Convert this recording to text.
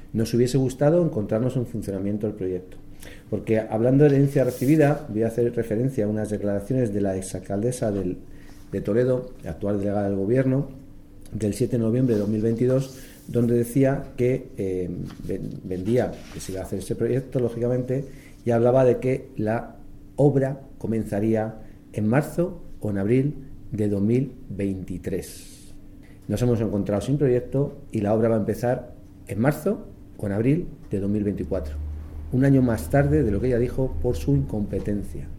Nos hubiese gustado encontrarnos en funcionamiento del proyecto. Porque hablando de herencia recibida, voy a hacer referencia a unas declaraciones de la exalcaldesa de Toledo, actual delegada del Gobierno, del 7 de noviembre de 2022, donde decía que vendía que se iba a hacer ese proyecto, lógicamente, y hablaba de que la obra comenzaría en marzo o en abril de 2023. Nos hemos encontrado sin proyecto y la obra va a empezar en marzo o en abril de 2024. Un año más tarde de lo que ella dijo por su incompetencia.